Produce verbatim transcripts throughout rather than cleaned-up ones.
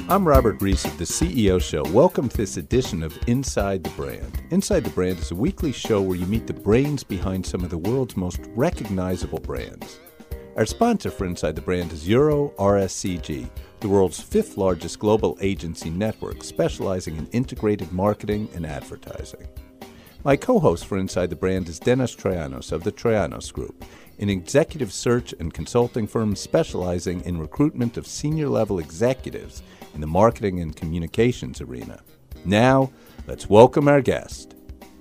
I'm Robert Reese of the C E O Show. Welcome to this edition of Inside the Brand. Inside the Brand is a weekly show where you meet the brains behind some of the world's most recognizable brands. Our sponsor for Inside the Brand is Euro R S C G, the world's fifth largest global agency network specializing in integrated marketing and advertising. My co-host for Inside the Brand is Dennis Troyanos of the Troyanos Group, an executive search and consulting firm specializing in recruitment of senior-level executives in the marketing and communications arena. Now, let's welcome our guest.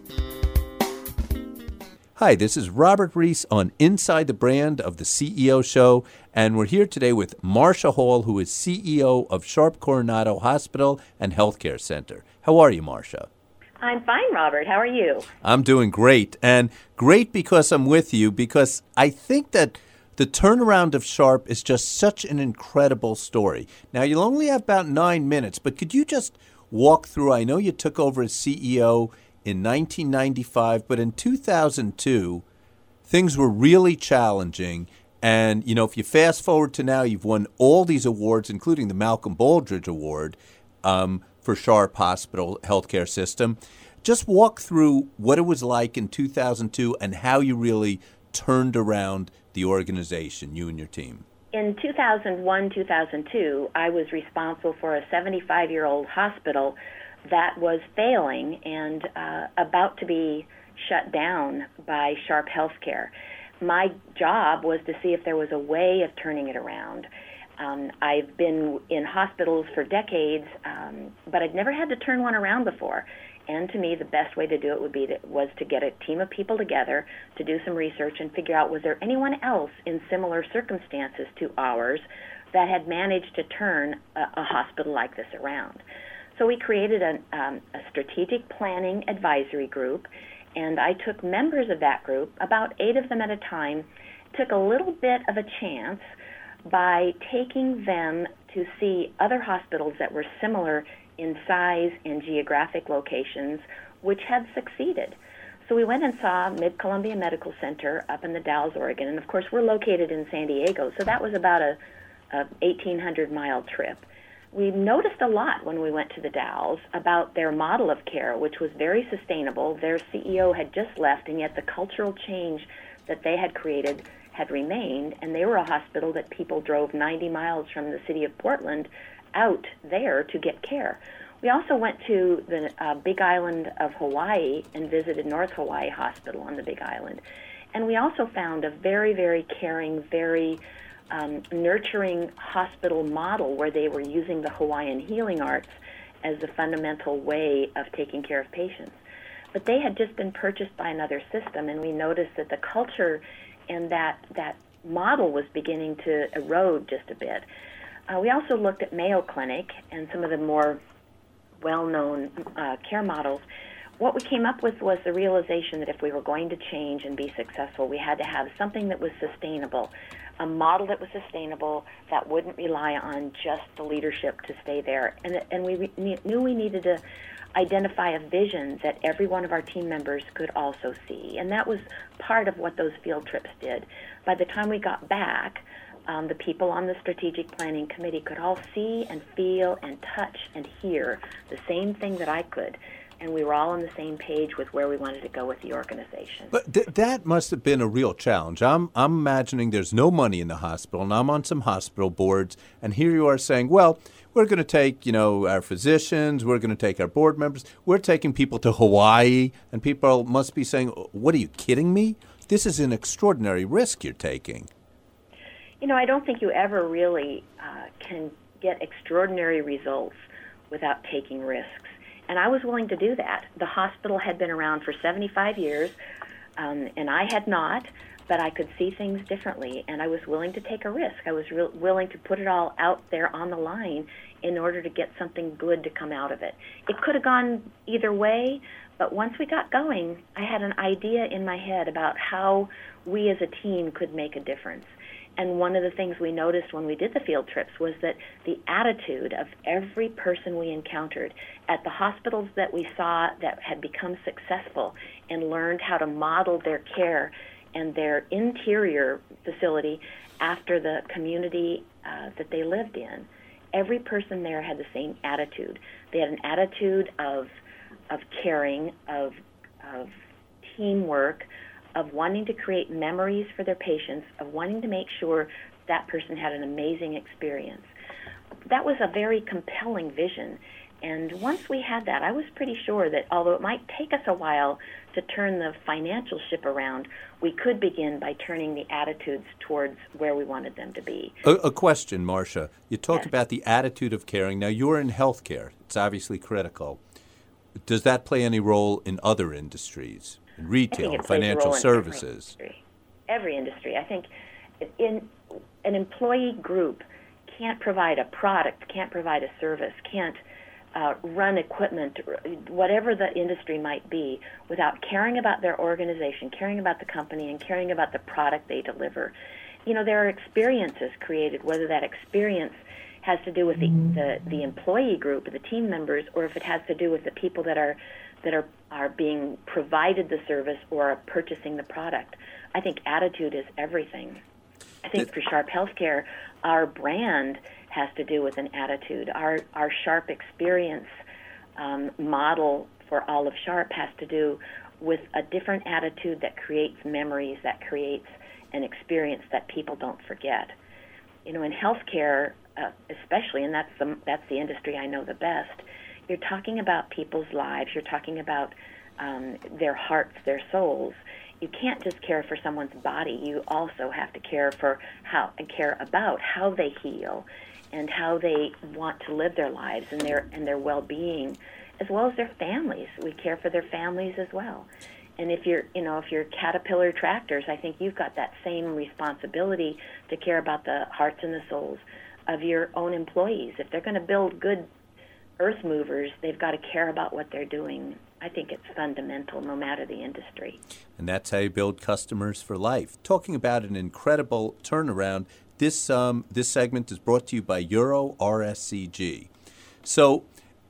Hi, this is Robert Reese on Inside the Brand of the C E O Show, and we're here today with Marsha Hall, who is C E O of Sharp Coronado Hospital and Healthcare Center. How are you, Marsha? I'm fine, Robert. How are you? I'm doing great, and great because I'm with you, because I think that the turnaround of Sharp is just such an incredible story. Now, you'll only have about nine minutes, but could you just walk through? I know you took over as C E O in nineteen ninety-five, but in two thousand two, things were really challenging. And, you know, if you fast forward to now, you've won all these awards, including the Malcolm Baldrige Award um, for Sharp Hospital Healthcare System. Just walk through what it was like in two thousand two and how you really turned around the organization, you and your team. In two thousand one, two thousand two, I was responsible for a seventy-five-year-old hospital that was failing and uh, about to be shut down by Sharp Healthcare. My job was to see if there was a way of turning it around. Um, I've been in hospitals for decades, um, but I'd never had to turn one around before. And to me, the best way to do it would be to, was to get a team of people together to do some research and figure out, was there anyone else in similar circumstances to ours that had managed to turn a, a hospital like this around? So we created a, um, a strategic planning advisory group, and I took members of that group, about eight of them at a time, took a little bit of a chance by taking them to see other hospitals that were similar in size and geographic locations, which had succeeded. So we went and saw Mid-Columbia Medical Center up in the Dalles, Oregon, and of course we're located in San Diego, so that was about a, a eighteen hundred mile trip. We noticed a lot when we went to the Dalles about their model of care, which was very sustainable. Their C E O had just left, and yet the cultural change that they had created had remained, and they were a hospital that people drove ninety miles from the city of Portland out there to get care. We also went to the uh, Big Island of Hawaii and visited North Hawaii Hospital on the Big Island. And we also found a very, very caring, very um, nurturing hospital model where they were using the Hawaiian healing arts as the fundamental way of taking care of patients. But they had just been purchased by another system, and we noticed that the culture and that, that model was beginning to erode just a bit. Uh, we also looked at Mayo Clinic and some of the more well-known uh, care models. What we came up with was the realization that if we were going to change and be successful, we had to have something that was sustainable, a model that was sustainable that wouldn't rely on just the leadership to stay there. And, and we re- knew we needed to identify a vision that every one of our team members could also see. And that was part of what those field trips did. By the time we got back, Um, the people on the strategic planning committee could all see and feel and touch and hear the same thing that I could. And we were all on the same page with where we wanted to go with the organization. But th- that must have been a real challenge. I'm, I'm imagining there's no money in the hospital, and I'm on some hospital boards, and here you are saying, well, we're going to take, you know, our physicians, we're going to take our board members, we're taking people to Hawaii, and people must be saying, what, are you kidding me? This is an extraordinary risk you're taking. You know, I don't think you ever really uh, can get extraordinary results without taking risks. And I was willing to do that. The hospital had been around for seventy-five years, um, and I had not, but I could see things differently, and I was willing to take a risk. I was re- willing to put it all out there on the line in order to get something good to come out of it. It could have gone either way, but once we got going, I had an idea in my head about how we as a team could make a difference. And one of the things we noticed when we did the field trips was that the attitude of every person we encountered at the hospitals that we saw that had become successful and learned how to model their care and their interior facility after the community uh, that they lived in. every person there had the same attitude. They had an attitude of of caring, of of teamwork, of wanting to create memories for their patients, of wanting to make sure that person had an amazing experience. That was a very compelling vision. And once we had that, I was pretty sure that although it might take us a while to turn the financial ship around, we could begin by turning the attitudes towards where we wanted them to be. A, a question, Marcia. You talked Yes. about the attitude of caring. Now, you're in healthcare. It's obviously critical. Does that play any role in other industries, in I retail, think it plays a financial role in services? Every industry. Every industry. I think in an employee group can't provide a product, can't provide a service, can't uh, run equipment, whatever the industry might be, without caring about their organization, caring about the company, and caring about the product they deliver. You know, there are experiences created, whether that experience has to do with the, the, the employee group, the team members, or if it has to do with the people that are that are, are being provided the service or are purchasing the product. I think attitude is everything. I think for Sharp Healthcare, our brand has to do with an attitude. Our our Sharp experience um, model for all of Sharp has to do with a different attitude that creates memories, that creates an experience that people don't forget. You know, in healthcare, uh, especially, and that's the that's the industry I know the best. You're talking about people's lives. You're talking about um, their hearts, their souls. You can't just care for someone's body. You also have to care for how and care about how they heal and how they want to live their lives and their and their well-being, as well as their families. We care for their families as well. And if you're, you know, if you're Caterpillar Tractors, I think you've got that same responsibility to care about the hearts and the souls of your own employees. If they're going to build good earth movers, they've got to care about what they're doing. I think it's fundamental, no matter the industry. And that's how you build customers for life. Talking about an incredible turnaround, this um, this segment is brought to you by Euro R S C G. So,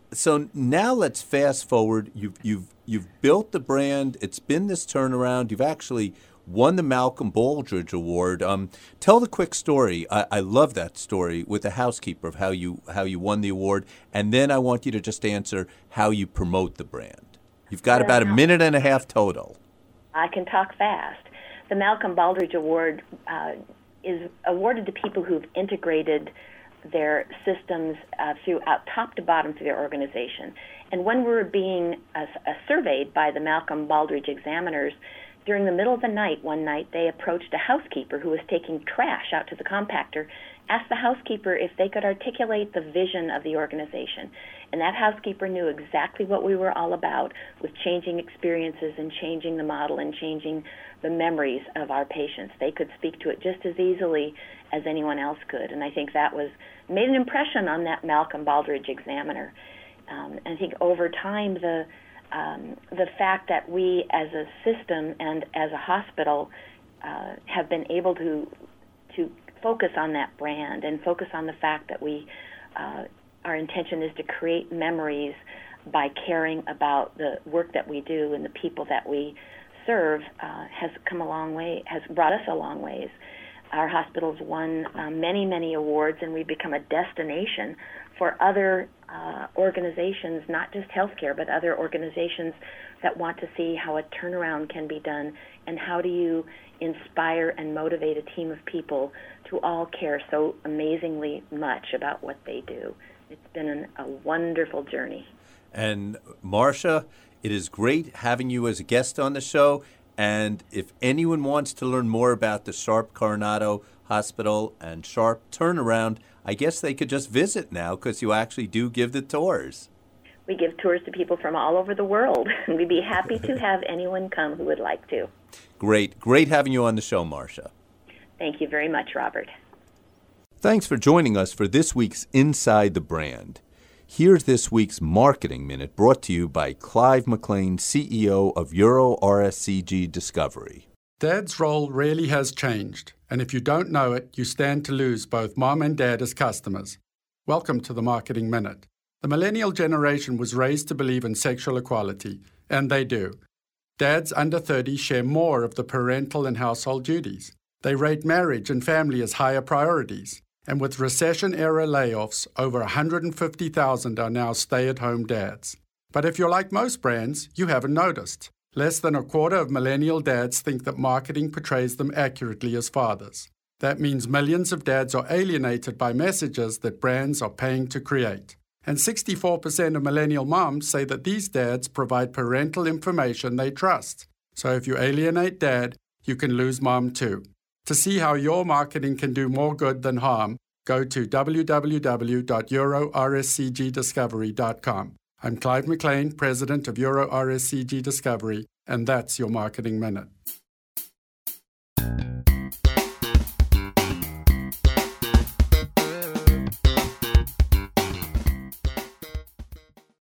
so now let's fast forward. You've you've you've built the brand. It's been this turnaround. You've actually won the Malcolm Baldrige Award. Um, tell the quick story. I, I love that story with the housekeeper of how you how you won the award, and then I want you to just answer how you promote the brand. You've got about a minute and a half total. I can talk fast. The Malcolm Baldrige Award uh, is awarded to people who've integrated their systems uh, throughout top to bottom through their organization. And when we were being uh, uh, surveyed by the Malcolm Baldrige examiners, during the middle of the night, one night, they approached a housekeeper who was taking trash out to the compactor, asked the housekeeper if they could articulate the vision of the organization. And that housekeeper knew exactly what we were all about, with changing experiences and changing the model and changing the memories of our patients. They could speak to it just as easily as anyone else could. And I think that was made an impression on that Malcolm Baldrige examiner. Um, and I think over time, the Um, the fact that we as a system and as a hospital uh, have been able to to focus on that brand and focus on the fact that we uh, our intention is to create memories by caring about the work that we do and the people that we serve uh, has come a long way, has brought us a long ways. Our hospital's won uh, many, many awards, and we've become a destination for other uh, organizations, not just healthcare, but other organizations that want to see how a turnaround can be done and how do you inspire and motivate a team of people to all care so amazingly much about what they do. It's been an, a wonderful journey. And Marcia, it is great having you as a guest on the show. And if anyone wants to learn more about the Sharp Coronado Hospital and Sharp turnaround, I guess they could just visit now because you actually do give the tours. We give tours to people from all over the world, and we'd be happy to have anyone come who would like to. Great. Great having you on the show, Marcia. Thank you very much, Robert. Thanks for joining us for this week's Inside the Brand. Here's this week's Marketing Minute brought to you by Clive McLean, C E O of Euro R S C G Discovery. Dad's role really has changed, and if you don't know it, you stand to lose both mom and dad as customers. Welcome to the Marketing Minute. The millennial generation was raised to believe in sexual equality, and they do. Dads under thirty share more of the parental and household duties. They rate marriage and family as higher priorities, And with recession-era layoffs, over one hundred fifty thousand are now stay-at-home dads. But if you're like most brands, you haven't noticed. Less than a quarter of millennial dads think that marketing portrays them accurately as fathers. That means millions of dads are alienated by messages that brands are paying to create. And sixty-four percent of millennial moms say that these dads provide parental information they trust. So if you alienate dad, you can lose mom too. To see how your marketing can do more good than harm, go to w w w dot euro r s c g discovery dot com. I'm Clive McLean, president of Euro R S C G Discovery, and that's your Marketing Minute.